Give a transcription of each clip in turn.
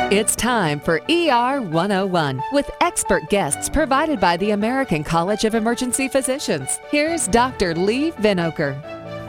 It's time for ER 101 with expert guests provided by the American College of Emergency Physicians. Here's Dr. Lee Vinokur.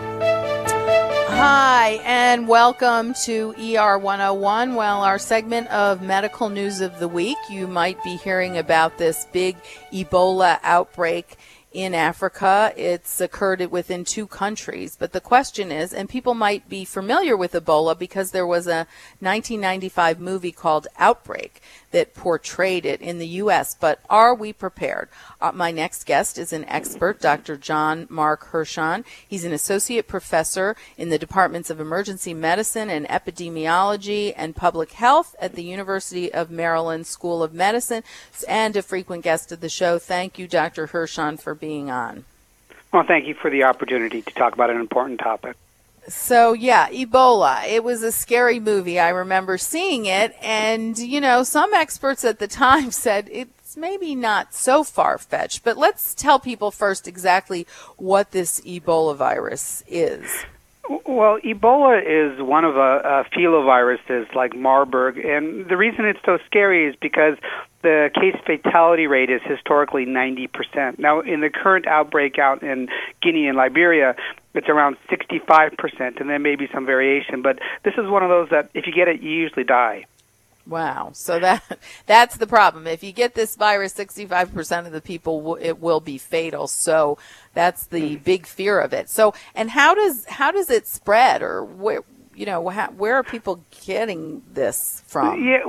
Hi, and welcome to ER 101. Well, our segment of medical news of the week, you might be hearing about this big Ebola outbreak in Africa. It's occurred within 2 countries. But the question is, and people might be familiar with Ebola because there was a 1995 movie called Outbreak that portrayed it in the U.S., but are we prepared? My next guest is an expert, Dr. John Mark Hirshon. He's an associate professor in the Departments of Emergency Medicine and Epidemiology and Public Health at the University of Maryland School of Medicine and a frequent guest of the show. Thank you, Dr. Hirshon, for being on. Well, thank you for the opportunity to talk about an important topic. So, yeah, Ebola. It was a scary movie. I remember seeing it, and, you know, some experts at the time said it's maybe not so far-fetched. But let's tell people first exactly what this Ebola virus is. Well, Ebola is one of a filoviruses like Marburg, and the reason it's so scary is because the case fatality rate is historically 90%. Now, in the current outbreak out in Guinea and Liberia, it's around 65%, and there may be some variation, but this is one of those that if you get it, you usually die. Wow. So that's the problem. If you get this virus, 65% of the people, it will be fatal. So that's the big fear of it. So, and how does it spread, or where are people getting this from? Yeah,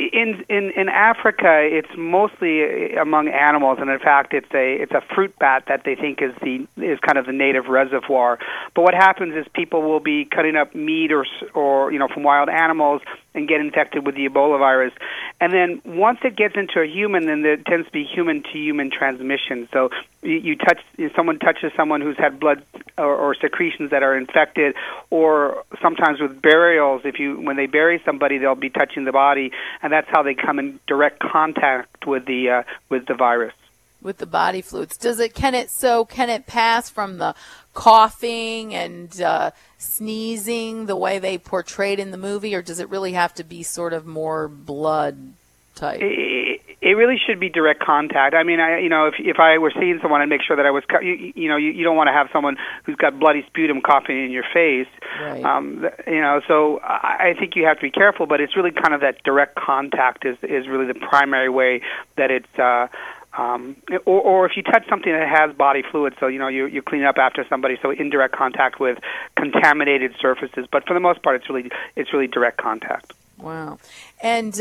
in Africa, it's mostly among animals, and in fact, it's a fruit bat that they think is kind of the native reservoir. But what happens is people will be cutting up meat or from wild animals and get infected with the Ebola virus. And then once it gets into a human, then there tends to be human-to-human transmission. So someone touches someone who's had blood or secretions that are infected, or sometimes with burials, when they bury somebody, they'll be touching the body, and that's how they come in direct contact with the virus. With the body fluids. Can it pass from the coughing and sneezing the way they portrayed in the movie, or does it really have to be sort of more blood type? It really should be direct contact. I mean, if I were seeing someone, I'd make sure that I was, you don't want to have someone who's got bloody sputum coughing in your face. Right. So I think you have to be careful, but it's really kind of that direct contact is really the primary way that it's, or if you touch something that has body fluid, so you clean up after somebody, so indirect contact with contaminated surfaces. But for the most part, it's really direct contact. Wow, and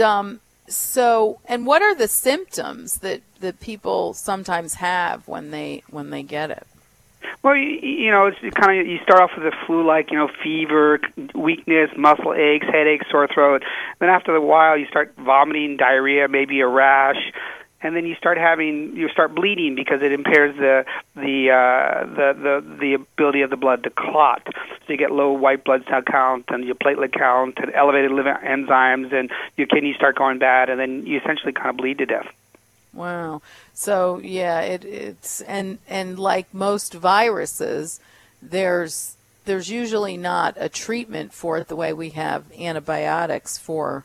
and what are the symptoms that people sometimes have when they get it? Well, it's kind of, you start off with a flu-like, fever, weakness, muscle aches, headaches, sore throat. Then after a while, you start vomiting, diarrhea, maybe a rash. And then you start bleeding because it impairs the ability of the blood to clot. So you get low white blood cell count and your platelet count and elevated liver enzymes, and your kidneys start going bad, and then you essentially kind of bleed to death. Wow. So yeah, it's and like most viruses, there's usually not a treatment for it the way we have antibiotics for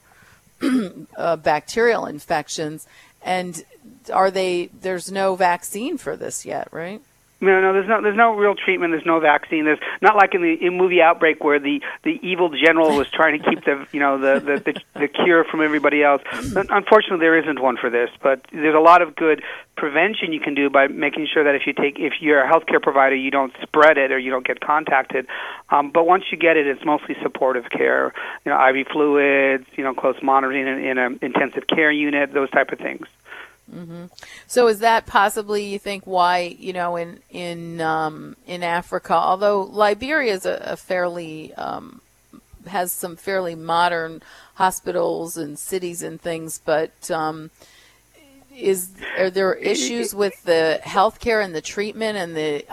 bacterial infections. And there's no vaccine for this yet, right? No, there's no real treatment. There's no vaccine. There's not like in movie Outbreak where the evil general was trying to keep the cure from everybody else. Unfortunately, there isn't one for this. But there's a lot of good prevention you can do by making sure that if you're a healthcare provider, you don't spread it or you don't get contacted. But once you get it, it's mostly supportive care. IV fluids, close monitoring in an intensive care unit, those type of things. Mm-hmm. So is that possibly, you think, why in Africa, although Liberia is a fairly has some fairly modern hospitals and cities and things, but are there issues with the healthcare and the treatment and the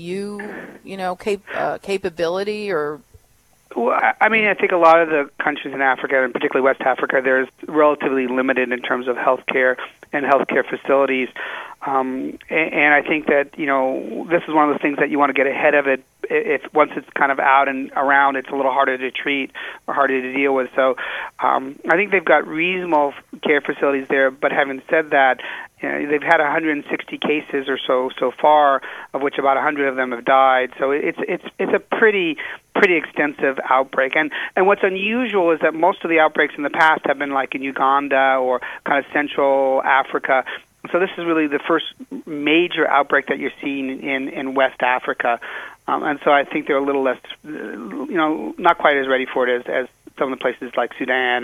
ICU capability or? Well, I mean, I think a lot of the countries in Africa, and particularly West Africa, there's relatively limited in terms of healthcare and healthcare facilities. And I think that, this is one of the things that you want to get ahead of it if once it's kind of out and around, it's a little harder to treat or harder to deal with. So I think they've got reasonable care facilities there. But having said that, they've had 160 cases or so far, of which about 100 of them have died. So it's a pretty extensive outbreak. And what's unusual is that most of the outbreaks in the past have been like in Uganda or kind of Central Africa. So this is really the first major outbreak that you're seeing in West Africa. And so I think they're a little less, not quite as ready for it as some of the places like Sudan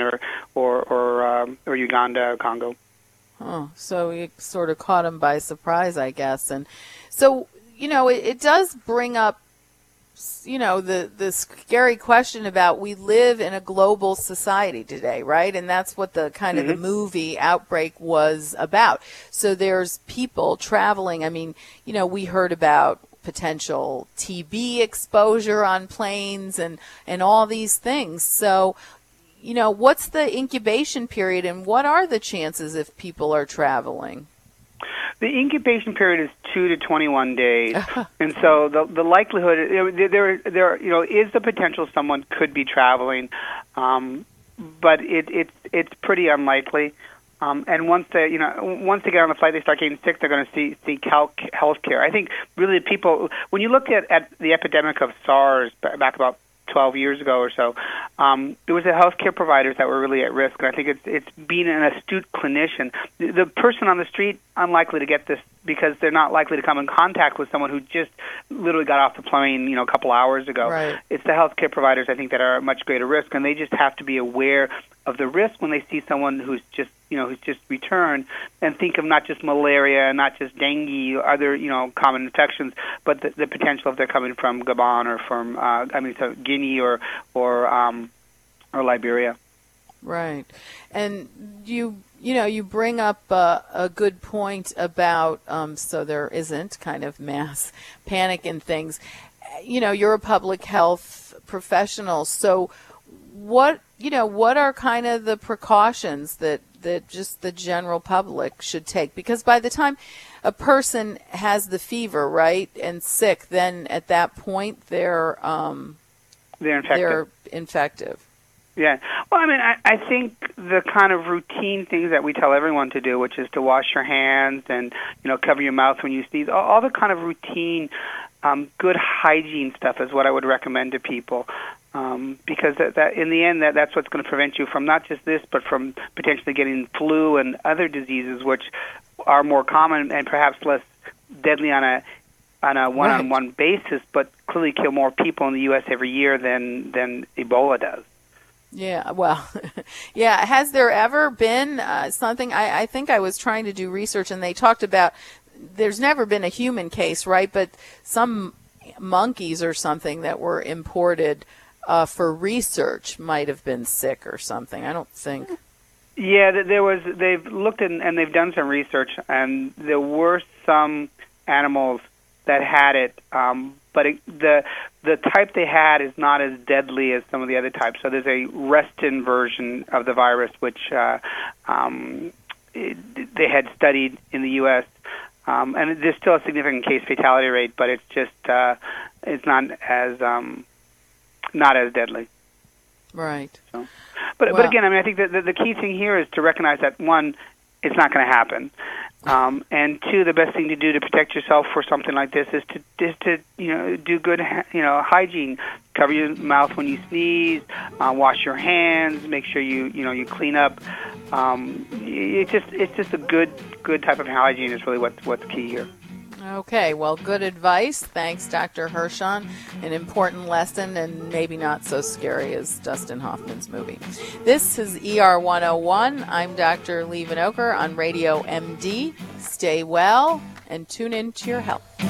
or Uganda or Congo. Oh, so you sort of caught them by surprise, I guess. And so, it does bring up, the scary question about we live in a global society today, right? And that's what the kind of the movie Outbreak was about. So there's people traveling. I mean, we heard about potential TB exposure on planes and all these things. So, what's the incubation period and what are the chances if people are traveling? The incubation period is 2 to 21 days, and so the likelihood there is the potential someone could be traveling, but it's pretty unlikely. And once they get on the flight, they start getting sick. They're going to seek health care. I think really people, when you look at the epidemic of SARS back about 12 years ago or so, it was the healthcare providers that were really at risk. And I think it's being an astute clinician. The person on the street, unlikely to get this because they're not likely to come in contact with someone who just literally got off the plane, a couple hours ago. Right. It's the healthcare providers, I think, that are at much greater risk, and they just have to be aware of the risk when they see someone who's just returned, and think of not just malaria, not just dengue, or other, common infections, but the potential if they're coming from Gabon or from, Guinea or Liberia. Right. And you bring up a good point about so there isn't kind of mass panic and things. You're a public health professional, so what are kind of the precautions that just the general public should take? Because by the time a person has the fever, right, and sick, then at that point they're infective. Yeah. Well, I think the kind of routine things that we tell everyone to do, which is to wash your hands and, cover your mouth when you sneeze, all the kind of routine, good hygiene stuff is what I would recommend to people. Because that in the end, that's what's going to prevent you from not just this, but from potentially getting flu and other diseases, which are more common and perhaps less deadly on a one-on-one basis, but clearly kill more people in the U.S. every year than Ebola does. Yeah, well, yeah. Has there ever been something? I think I was trying to do research, and they talked about there's never been a human case, right? But some monkeys or something that were imported for research might have been sick or something. I don't think. Yeah, they've looked at and they've done some research, and there were some animals that had it, but the type they had is not as deadly as some of the other types. So there's a restin version of the virus, which they had studied in the U.S., and there's still a significant case fatality rate, but it's just it's not as deadly. Right. So, but again, I think the key thing here is to recognize that, one, it's not going to happen. And two, the best thing to do to protect yourself for something like this is to do good hygiene. Cover your mouth when you sneeze. Wash your hands. Make sure you clean up. It's just a good type of hygiene is really what's key here. Okay, well, good advice. Thanks, Dr. Hirshon. An important lesson and maybe not so scary as Dustin Hoffman's movie. This is ER 101. I'm Dr. Lee Vanoker on Radio MD. Stay well and tune in to your health.